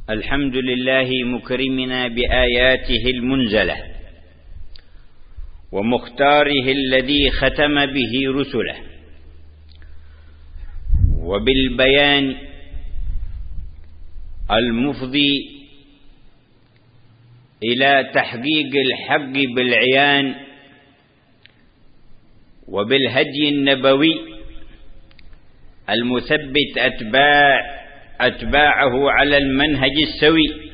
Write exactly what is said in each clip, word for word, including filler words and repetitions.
الحمد لله مكرمنا بآياته المنزلة ومختاره الذي ختم به رسله، وبالبيان المفضي إلى تحقيق الحق بالعيان، وبالهدي النبوي المثبت أتباع أتباعه على المنهج السوي.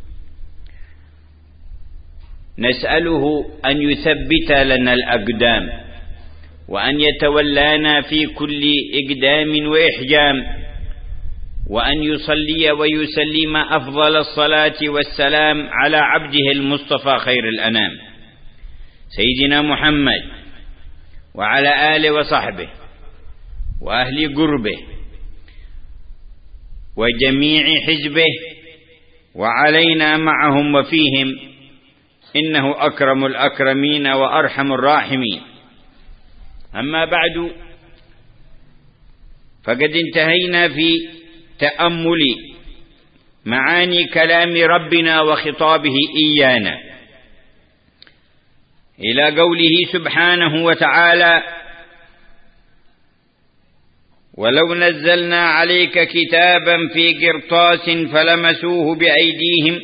نسأله أن يثبت لنا الأقدام، وأن يتولانا في كل إقدام وإحجام، وأن يصلي ويسلم أفضل الصلاة والسلام على عبده المصطفى خير الأنام سيدنا محمد، وعلى آله وصحبه وأهل قربه وجميع حزبه، وعلينا معهم وفيهم، إنه أكرم الأكرمين وأرحم الراحمين. أما بعد، فقد انتهينا في تأمل معاني كلام ربنا وخطابه إيانا إلى قوله سبحانه وتعالى: ولو نزلنا عليك كتابا في قرطاس فلمسوه بأيديهم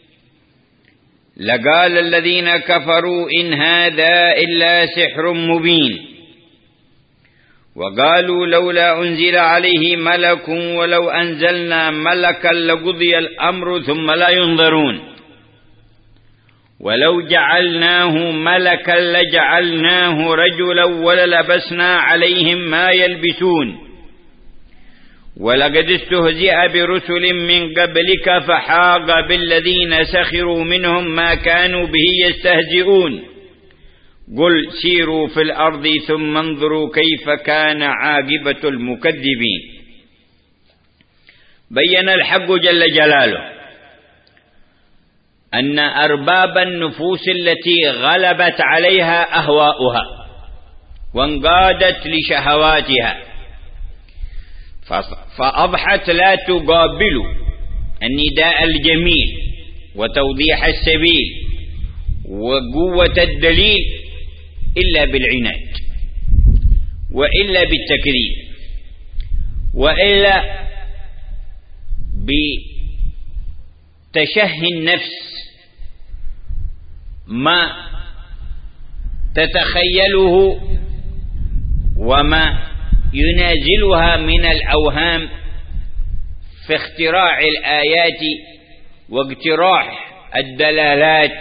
لقال الذين كفروا إن هذا إلا سحر مبين، وقالوا لولا أنزل عليه ملك ولو أنزلنا ملكا لقضي الأمر ثم لا ينظرون، ولو جعلناه ملكا لجعلناه رجلا وللبسنا عليهم ما يلبسون، ولقد استهزئ برسل من قبلك فحاق بالذين سخروا منهم ما كانوا به يستهزئون، قل سيروا في الأرض ثم انظروا كيف كان عاقبة المكذبين. بين الحق جل جلاله أن أرباب النفوس التي غلبت عليها أهواؤها وانقادت لشهواتها فأضحت لا تقابل النداء الجميل وتوضيح السبيل وقوة الدليل إلا بالعناد، وإلا بالتكذيب، وإلا بتشهي النفس ما تتخيله وما ينازلها من الأوهام في اختراع الآيات واقتراح الدلالات،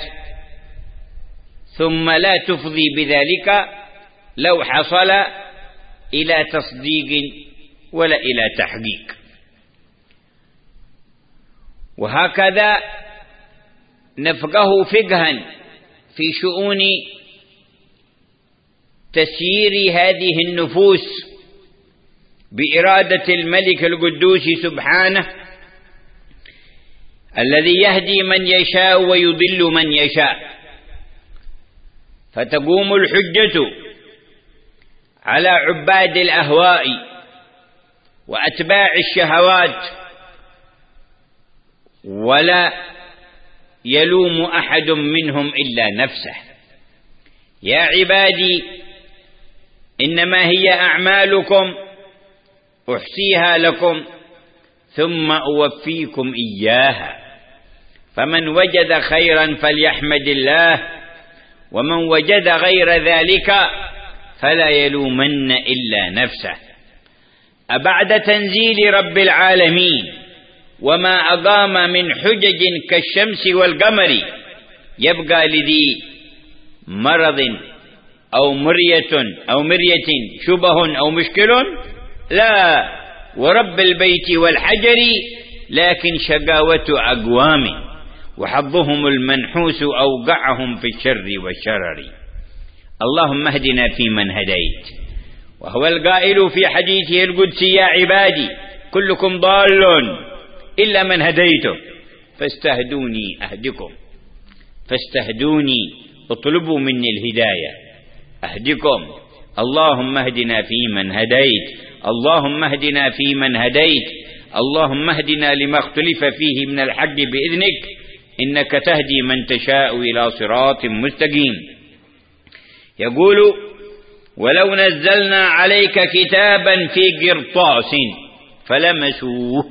ثم لا تفضي بذلك لو حصل إلى تصديق ولا إلى تحقيق. وهكذا نفقه فقها في شؤون تسيير هذه النفوس بإرادة الملك القدوس سبحانه الذي يهدي من يشاء ويضل من يشاء. فتقوم الحجة على عباد الأهواء وأتباع الشهوات، ولا يلوم أحد منهم إلا نفسه. يا عبادي إنما هي أعمالكم أحصيها لكم ثم أوفيكم إياها، فمن وجد خيرا فليحمد الله، ومن وجد غير ذلك فلا يلومن إلا نفسه. أبعد تنزيل رب العالمين وما أقام من حجج كالشمس والقمر يبقى لذي مرض أو مرية أو مرية شبه أو مشكل؟ لا، ورب البيت والحجر لكن شقاوة أقوام وحظهم المنحوس أوقعهم في الشر والشرر. اللهم اهدنا فيمن هديت، وهو القائل في حديثه القدسي: يا عبادي كلكم ضال إلا من هديته فاستهدوني أهدكم، فاستهدوني اطلبوا مني الهداية أهدكم. اللهم اهدنا فيمن هديت، اللهم اهدنا فيمن هديت، اللهم اهدنا لما اختلف فيه من الحق بإذنك إنك تهدي من تشاء إلى صراط مستقيم. يقول ولو نزلنا عليك كتابا في قرطاس فلمسوه،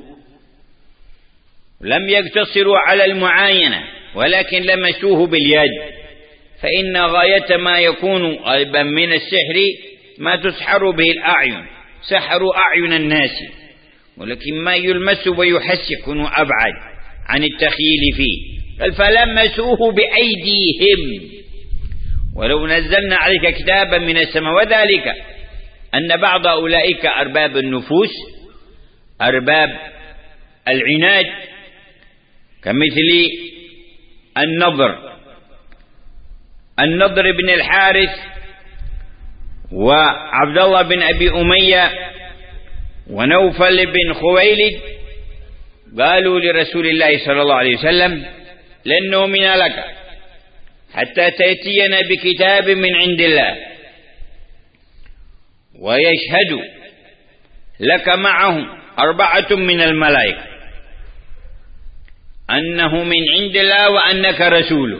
لم يقتصروا على المعاينة ولكن لمسوه باليد، فإن غاية ما يكون غالبا من السحر ما تسحر به الأعين، سحروا أعين الناس، ولكن ما يلمس ويحس يكون أبعد عن التخيل فيه. قال فلمسوه بأيديهم ولو نزلنا عليك كتابا من السماء. وذلك أن بعض أولئك أرباب النفوس أرباب العناد كمثل النضر النضر بن الحارث وعبد الله بن أبي أمية ونوفل بن خويلد قالوا لرسول الله صلى الله عليه وسلم لن نؤمن لك حتى تأتينا بكتاب من عند الله ويشهد لك معهم أربعة من الملائكة أنه من عند الله وأنك رسوله.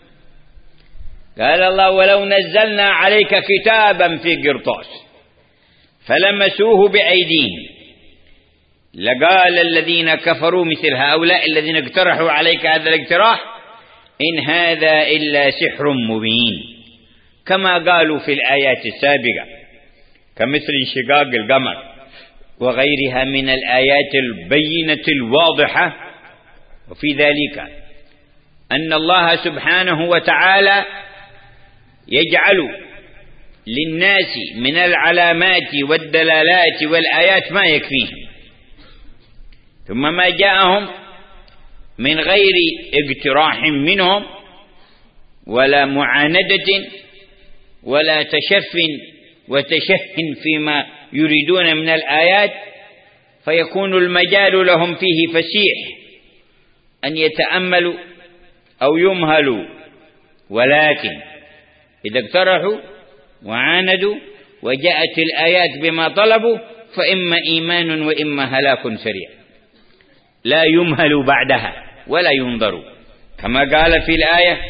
قال الله ولو نزلنا عليك كتابا في قرطاس فلمسوه بأيديهم لقال الذين كفروا مثل هؤلاء الذين اقترحوا عليك هذا الاقتراح إن هذا إلا سحر مبين، كما قالوا في الآيات السابقة كمثل انشقاق القمر وغيرها من الآيات البينة الواضحة. وفي ذلك أن الله سبحانه وتعالى يجعل للناس من العلامات والدلالات والآيات ما يكفيهم، ثم ما جاءهم من غير اقتراح منهم ولا معاندة ولا تشف وتشهن فيما يريدون من الآيات، فيكون المجال لهم فيه فسيح أن يتأملوا أو يمهلوا. ولكن إذا اقترحوا وعاندوا وجاءت الآيات بما طلبوا فإما إيمان وإما هلاك سريع لا يمهل بعدها ولا ينظر، كما قال في الآية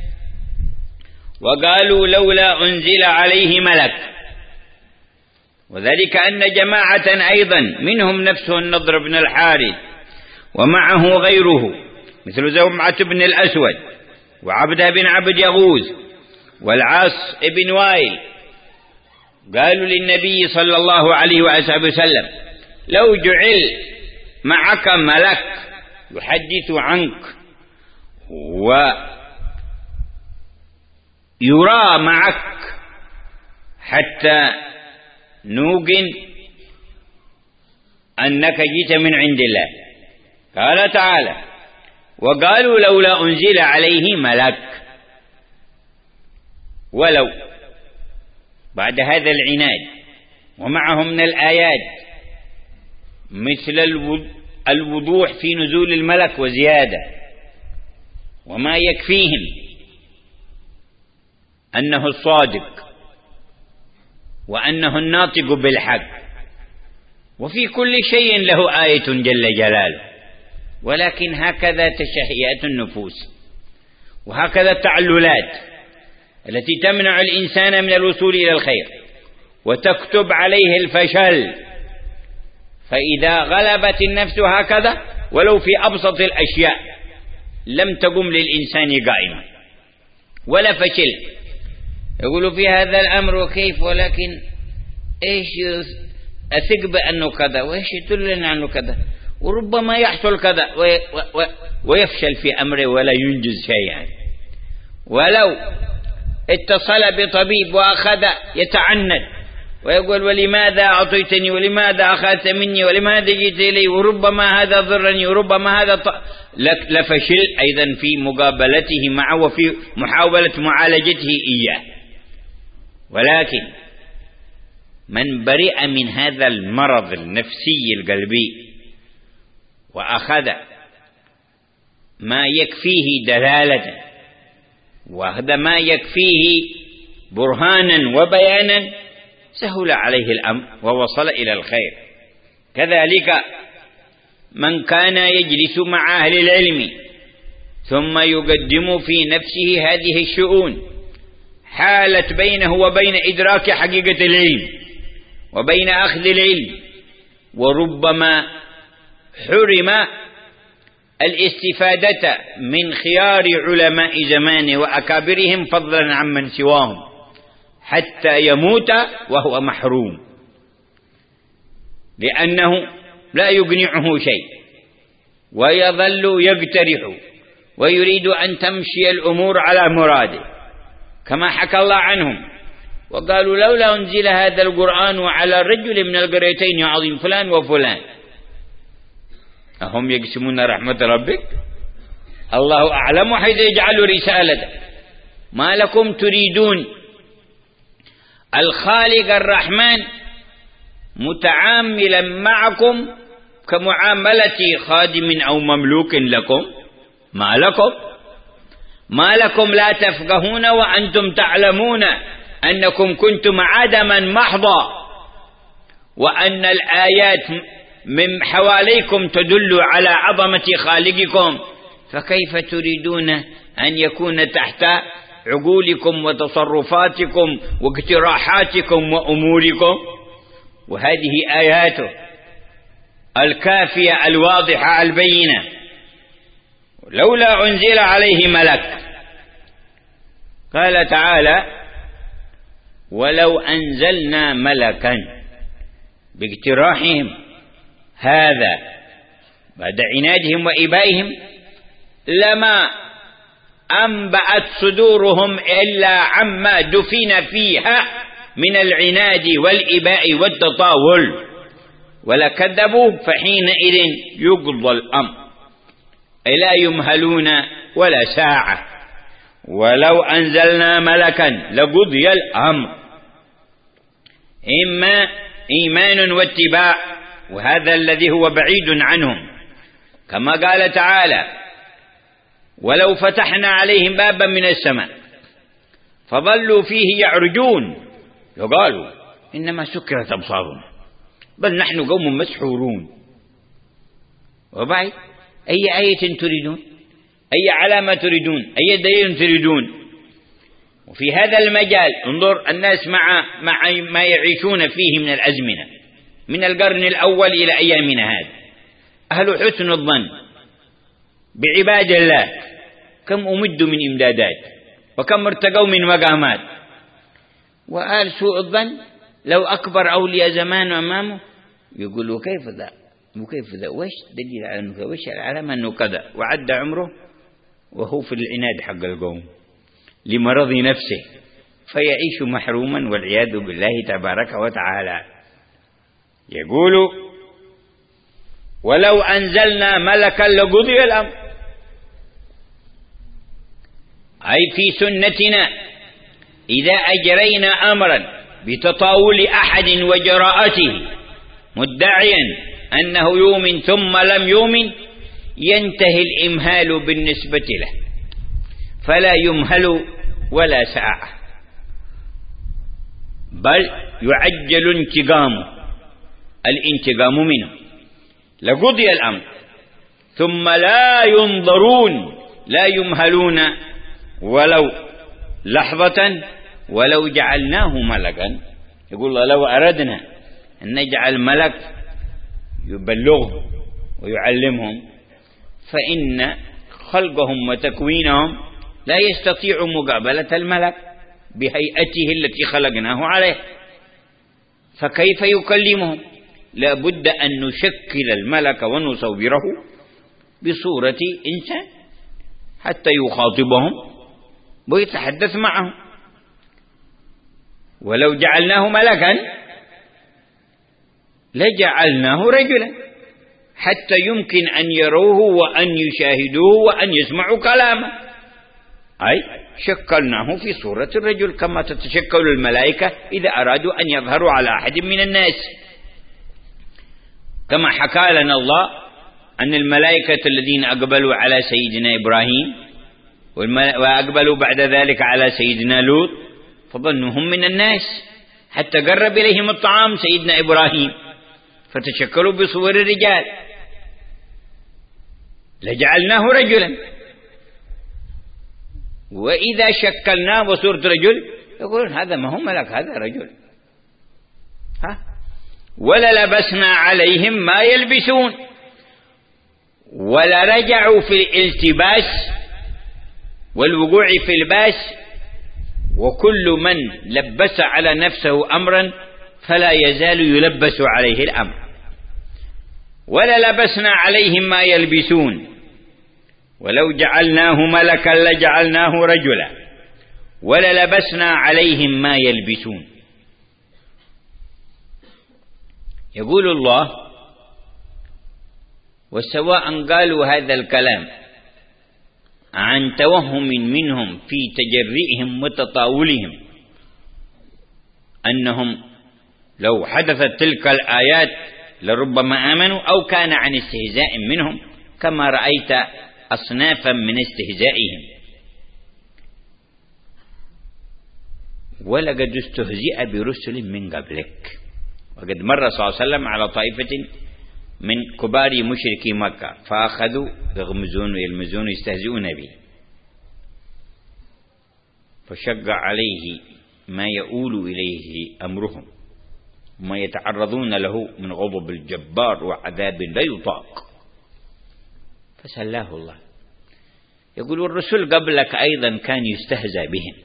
وقالوا لولا أنزل عليه ملك. وذلك أن جماعة أيضا منهم نفسه النضر بن الحارث ومعه غيره مثل زمعة بن الأسود وعبده بن عبد يغوث والعاص بن وائل قالوا للنبي صلى الله عليه وسلم لو جعل معك ملك يحدث عنك ويرى معك حتى نوقن أنك جئت من عند الله. قال تعالى وقالوا لولا أنزل عليه ملك. ولو بعد هذا العناد ومعه من الآيات مثل الوضوح في نزول الملك وزيادة، وما يكفيهم أنه الصادق وأنه الناطق بالحق، وفي كل شيء له آية جل جلاله. ولكن هكذا تشهيات النفوس وهكذا التعللات التي تمنع الإنسان من الوصول إلى الخير وتكتب عليه الفشل. فإذا غلبت النفس هكذا ولو في أبسط الأشياء لم تقم للإنسان قائمة ولا فشل. يقول في هذا الأمر وكيف، ولكن إيش أثق بأنه كذا وإيش يدلنا عنه كذا، وربما يحصل كذا ويفشل في أمره ولا ينجز شيئا. ولو اتصل بطبيب وأخذ يتعند ويقول ولماذا أعطيتني ولماذا أخذت مني ولماذا جئت إلي وربما هذا ضرني وربما هذا ط... لفشل أيضا في مقابلته معه وفي محاولة معالجته إياه. ولكن من برئ من هذا المرض النفسي القلبي وأخذ ما يكفيه دلالة وهذا ما يكفيه برهانا وبيانا سهل عليه الأمر ووصل إلى الخير. كذلك من كان يجلس مع أهل العلم ثم يقدم في نفسه هذه الشؤون حالت بينه وبين إدراك حقيقة العلم وبين أخذ العلم، وربما حرم الاستفادة من خيار علماء زمانه وأكابرهم فضلا عمن سواهم حتى يموت وهو محروم، لأنه لا يقنعه شيء ويظل يقترح ويريد أن تمشي الأمور على مراده، كما حكى الله عنهم وقالوا لولا أنزل هذا القرآن على رجل من القريتين عظيم فلان وفلان. أهم يقسمون رحمة ربك؟ الله أعلم حيث يجعل رسالته. ما لكم تريدون الخالق الرحمن متعاملا معكم كمعاملة خادم أو مملوك لكم؟ ما لكم ما لكم لا تفقهون وأنتم تعلمون أنكم كنتم عدما محضا وأن الآيات من حواليكم تدل على عظمة خالقكم، فكيف تريدون أن يكون تحت عقولكم وتصرفاتكم واقتراحاتكم وأموركم؟ وهذه آياته الكافية الواضحة البينة. لولا أنزل عليه ملك. قال تعالى ولو أنزلنا ملكا باقتراحهم هذا بعد عنادهم وإبائهم لما أنبأت صدورهم إلا عما دفن فيها من العناد والإباء والتطاول ولكذبوا فحينئذ يقضى الأمر لا يمهلون ولا ساعة. ولو أنزلنا ملكا لقضي الأمر. إما إيمان واتباع، وهذا الذي هو بعيد عنهم، كما قال تعالى ولو فتحنا عليهم بابا من السماء فظلوا فيه يعرجون يقالوا إنما سكرت أبصارنا بل نحن قوم مسحورون. وبعد أي آية تريدون؟ أي علامة تريدون؟ أي دليل تريدون؟ وفي هذا المجال انظر الناس مع مع ما يعيشون فيه من الأزمنة من القرن الأول إلى أيامنا هذا، أهل حسن الظن بعباد الله كم أمدوا من إمدادات وكم ارتقوا من مقامات، وآل سوء الظن لو أكبر أولياء زمان أمامه يقولوا كيف ذا وكيف ذا وش دليل على أنه وش العلامة أنه كذا، وعد عمره وهو في العناد حق القوم لمرض نفسه فيعيش محروما والعياذ بالله تبارك وتعالى. يقول ولو أنزلنا ملكا لقضي الأمر، أي في سنتنا إذا أجرينا أمرا بتطاول أحد وجراءته مدعيا أنه يؤمن ثم لم يؤمن ينتهي الإمهال بالنسبة له فلا يمهل ولا ساعة، بل يعجل انتقامه الانتقام منه. لقضي الأمر ثم لا ينظرون لا يمهلون ولو لحظة ولو جعلناه ملكا. يقول الله لو أردنا أن نجعل ملك يبلغهم ويعلمهم فإن خلقهم وتكوينهم لا يستطيع مقابلة الملك بهيئته التي خلقناه عليه، فكيف يكلمهم؟ لا بد أن نشكل الملك ونصوره بصورة إنسان حتى يخاطبهم ويتحدث معهم. ولو جعلناه ملكا لجعلناه رجلا حتى يمكن أن يروه وأن يشاهدوه وأن يسمعوا كلامه، أي شكلناه في صورة الرجل كما تتشكل الملائكة إذا أرادوا أن يظهروا على أحد من الناس، كما حكى لنا الله أن الملائكة الذين أقبلوا على سيدنا إبراهيم وأقبلوا بعد ذلك على سيدنا لوط فظنوهم من الناس حتى قرب إليهم الطعام سيدنا إبراهيم فتشكلوا بصور الرجال. لجعلناه رجلا، وإذا شكلناه وصورة رجل يقولون هذا ما هو ملك، هذا رجل. ها وللبسنا عليهم ما يلبسون، ولرجعوا في الالتباس والوقوع في الباس. وكل من لبس على نفسه أمرا فلا يزال يلبس عليه الأمر. وللبسنا عليهم ما يلبسون، ولو جعلناه ملكا لجعلناه رجلا، وللبسنا عليهم ما يلبسون. يقول الله: وسواء قالوا هذا الكلام عن توهم منهم في تجرئهم وتطاولهم، أنهم لو حدثت تلك الآيات لربما آمنوا، أو كان عن استهزاء منهم كما رأيت أصنافا من استهزائهم. ولقد استهزئ برسل من قبلك. وقد مر صلى الله عليه وسلم على طائفة من كبار مشركي مكة فأخذوا يغمزون ويلمزون ويستهزئون به، فشق عليه ما يؤول إليه أمرهم وما يتعرضون له من غضب الجبار وعذاب لا يطاق، فسلاه الله. يقول الرسل قبلك أيضا كان يستهزأ بهم،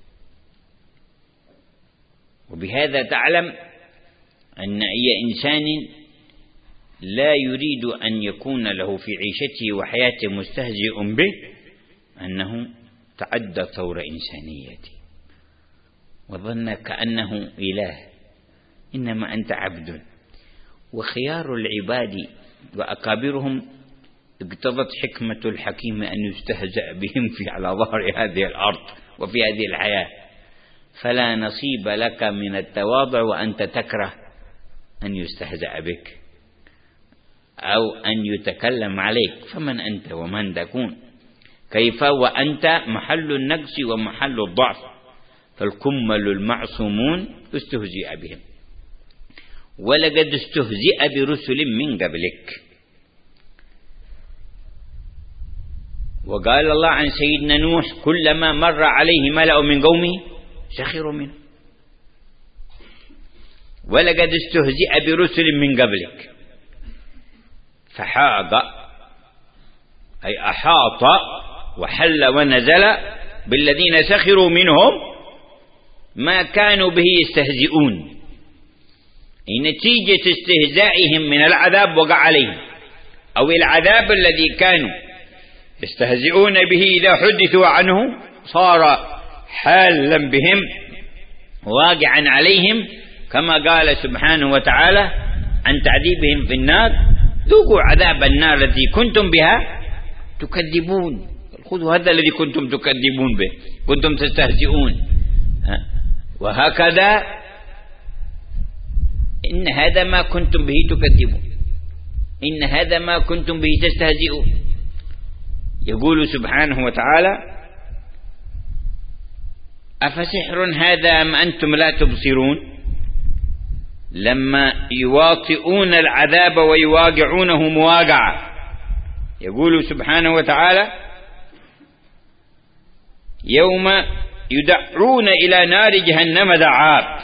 وبهذا تعلم أن أي إنسان لا يريد أن يكون له في عيشته وحياته مستهزئ به أنه تعدى ثورة إنسانيته وظن كأنه إله، إنما أنت عبد. وخيار العباد وأكابرهم اقتضت حكمة الحكيم أن يستهزأ بهم في على ظهر هذه الأرض وفي هذه الحياة، فلا نصيب لك من التواضع وأنت تكره أن يستهزأ بك أو أن يتكلم عليك. فمن أنت ومن تكون؟ كيف وأنت محل النقص ومحل الضعف؟ فالكمل المعصومون استهزئ بهم. ولقد استهزئ برسل من قبلك. وقال الله عن سيدنا نوح: كلما مر عليه ملأ من قومه سخروا منه. ولقد استهزئ برسل من قبلك فحاق أي أحاط وحل ونزل بالذين سخروا منهم ما كانوا به يستهزئون. نتيجة استهزائهم من العذاب وقع عليهم، أو العذاب الذي كانوا يستهزئون به إذا حدثوا عنه صار حالا بهم واقعا عليهم، كما قال سبحانه وتعالى عن تعذيبهم في النار: ذوقوا عذاب النار التي كنتم بها تكذبون. خذوا هذا الذي كنتم تكذبون به، كنتم تستهزئون. وهكذا إن هذا ما كنتم به تكذبون، إن هذا ما كنتم به تستهزئون. يقول سبحانه وتعالى: أفسحر هذا أم أنتم لا تبصرون؟ لما يواطئون العذاب ويواقعونه مواقعة. يقول سبحانه وتعالى: يوم يدعون إلى نار جهنم دعاء.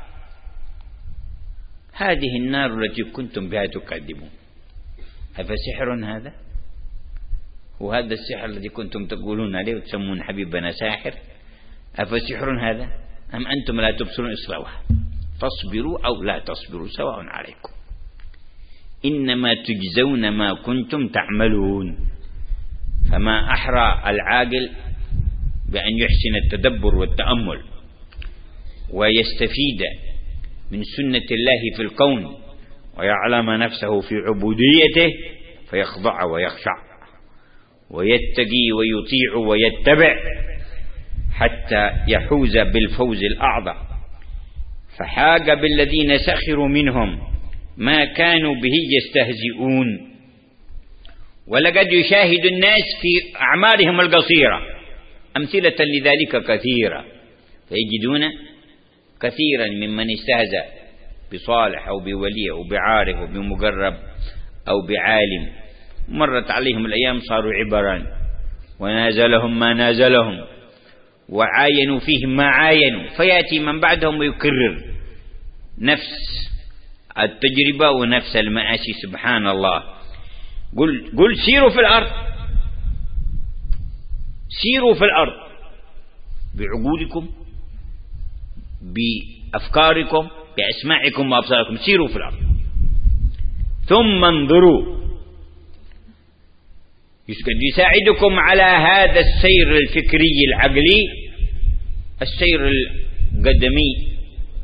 هذه النار التي كنتم بها تكذبون. أفسحر هذا؟ وهذا السحر الذي كنتم تقولون عليه وتسمون حبيبنا ساحر، أفسحر هذا أم أنتم لا تبصرون؟ اصلوها فاصبروا أو لا تصبروا سواء عليكم، إنما تجزون ما كنتم تعملون. فما أحرى العاقل بأن يحسن التدبر والتأمل ويستفيد من سنة الله في الكون ويعلم نفسه في عبوديته فيخضع ويخشع ويتقي ويطيع ويتبع حتى يحوز بالفوز الأعظم. فحاق بالذين سخروا منهم ما كانوا به يستهزئون. ولقد يشاهد الناس في أعمارهم القصيرة أمثلة لذلك كثيرة، فيجدون كثيرا ممن استهزأ بصالح أو بولي أو بعارف أو بمقرب أو بعالم مرت عليهم الأيام صاروا عبران، ونازلهم ما نازلهم، وعاينوا فيهم ما عاينوا، فيأتي من بعدهم ويكرر نفس التجربة ونفس المآسي. سبحان الله. قل, قل سيروا في الأرض، سيروا في الأرض بعقولكم، بأفكاركم، بأسماعكم وأبصاركم، سيروا في الأرض ثم انظروا. يساعدكم على هذا السير الفكري العقلي السير القدمي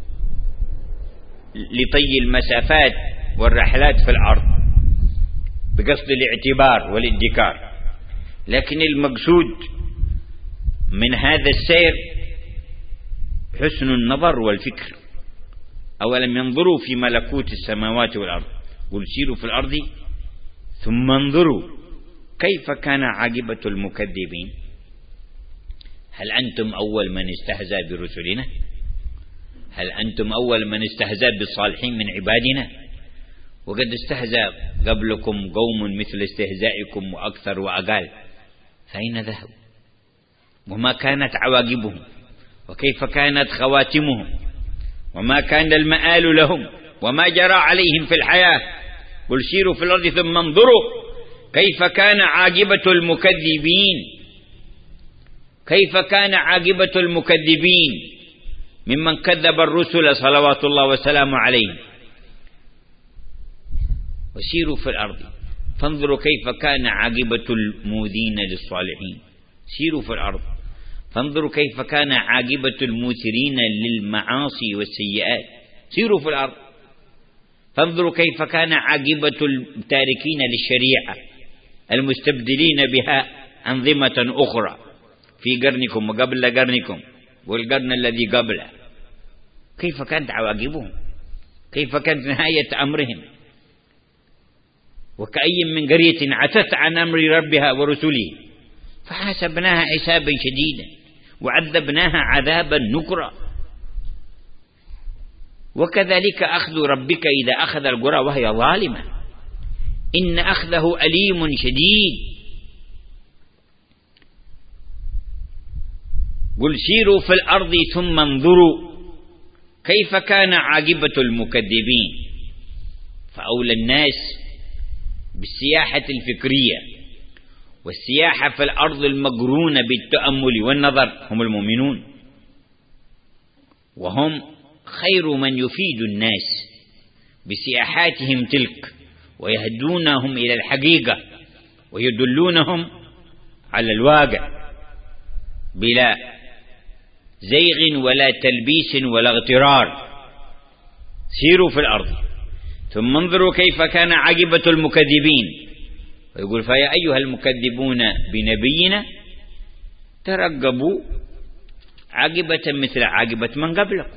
لطي المسافات والرحلات في الأرض بقصد الاعتبار والادكار. لكن المقصود من هذا السير حسن النظر والفكر. أولم ينظروا في ملكوت السماوات والأرض، قل سيروا في الأرض ثم انظروا كيف كان عاقبة المكذبين. هل أنتم أول من استهزأ برسلنا؟ هل أنتم أول من استهزأ بالصالحين من عبادنا؟ وقد استهزأ قبلكم قوم مثل استهزائكم وأكثر وأقل، فأين ذهبوا؟ وما كانت عواقبهم؟ وكيف كانت خواتمهم؟ وما كان المآل لهم؟ وما جرى عليهم في الحياة؟ قل سيروا في الأرض ثم انظروا كيف كان عاقبة المكذبين. كيف كان عاقبة المكذبين ممن كذب الرسل صلوات الله وسلامه عليهم. وسيروا في الأرض فانظروا كيف كان عاقبة المؤذين للصالحين. سيروا في الأرض فانظروا كيف كان عاقبة الموثرين للمعاصي والسيئات. سيروا في الأرض فانظروا كيف كان عاقبة التاركين للشريعة المستبدلين بها أنظمة أخرى في قرنكم وقبل قرنكم والقرن الذي قبله. كيف كانت عواقبهم؟ كيف كانت نهاية أمرهم؟ وكأي من قرية عتت عن أمر ربها ورسله فحاسبناها حسابا شديدا وعذبناها عذابا نكرا. وكذلك أخذ ربك إذا أخذ القرى وهي ظالمة إن أخذه أليم شديد. قل سيروا في الأرض ثم انظروا كيف كان عاقبة المكذبين. فأولى الناس بالسياحة الفكرية والسياحة في الأرض المقرونة بالتأمل والنظر هم المؤمنون، وهم خير من يفيد الناس بسياحاتهم تلك ويهدونهم إلى الحقيقة ويدلونهم على الواقع بلا زيغ ولا تلبيس ولا اغترار. سيروا في الأرض ثم انظروا كيف كان عاقبة المكذبين. ويقول فيا أيها المكذبون بنبينا ترقبوا عاقبة مثل عاقبة من قبلكم.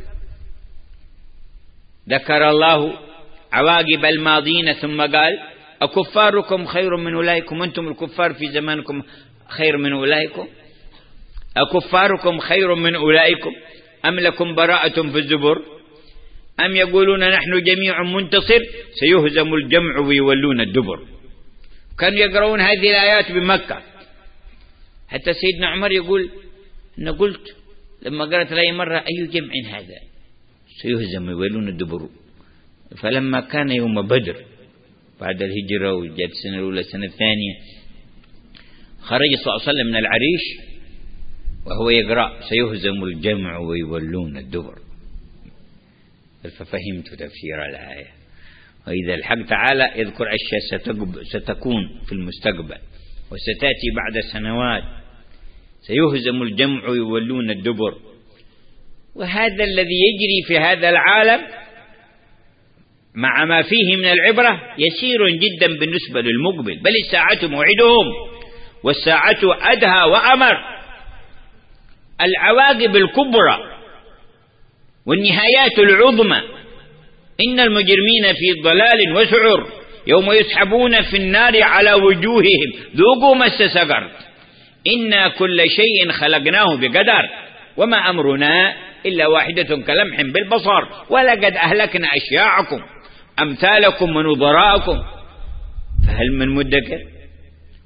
ذكر الله عواقب الماضين ثم قال أكفاركم خير من أولئكم؟ أنتم الكفار في زمانكم خير من أولئكم؟ أكفاركم خير من أولئكم أم لكم براءة في الزبر أم يقولون نحن جميع منتصر سيهزم الجمع ويولون الدبر. كانوا يقرؤون هذه الآيات بمكة. حتى سيدنا عمر يقول أنا قلت لما قرأت الآية مرة أي جمع هذا سيهزم ويولون الدبر. فلما كان يوم بدر بعد الهجرة وجاءت السنة الأولى السنة الثانية خرج صلى الله عليه وسلم من العريش وهو يقرأ سيهزم الجمع ويولون الدبر. ففهمت تفسير الآية. وإذا الحق تعالى يذكر أشياء ستكون في المستقبل وستأتي بعد سنوات سيهزم الجمع ويولون الدبر. وهذا الذي يجري في هذا العالم مع ما فيه من العبرة يسير جدا بالنسبة للمقبل، بل الساعة موعدهم والساعة أدهى وأمر. العواقب الكبرى والنهايات العظمى. إن المجرمين في ضلال وسعر يوم يسحبون في النار على وجوههم ذوقوا مس سقر إنا كل شيء خلقناه بقدر وما أمرنا إلا واحدة كلمح بالبصر ولقد أهلكنا أشياعكم أمثالكم ونظراءكم فهل من مدكر.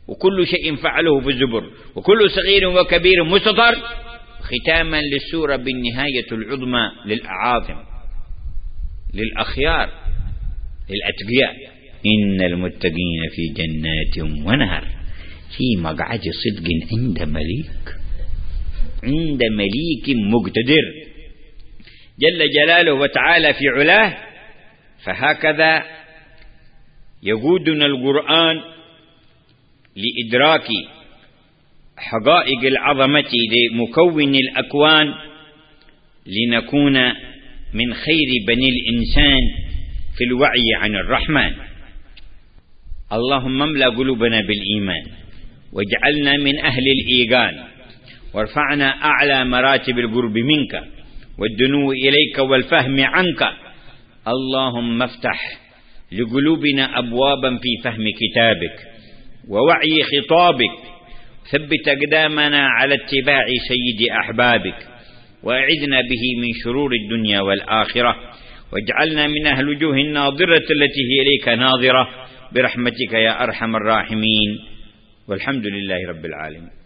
وكل شيء فعله في الزبر، وكل صغير وكبير مستطر، ختاما للسورة بالنهاية العظمى للأعاظم للأخيار للأتقياء: إن المتقين في جنات ونهر في مقعد صدق عند مليك عند مليك مقتدر جل جلاله وتعالى في علاه. فهكذا يقودنا القرآن لإدراك حقائق العظمة لمكون الأكوان، لنكون من خير بني الإنسان في الوعي عن الرحمن. اللهم املأ قلوبنا بالإيمان، واجعلنا من أهل الإيقان، وارفعنا أعلى مراتب القرب منك والدنو إليك والفهم عنك. اللهم افتح لقلوبنا أبوابا في فهم كتابك ووعي خطابك، ثبت أقدامنا على اتباع سيد أحبابك، وأعذنا به من شرور الدنيا والآخرة، واجعلنا من أهل وجوه الناظرة التي هي إليك ناظرة برحمتك يا أرحم الراحمين، والحمد لله رب العالمين.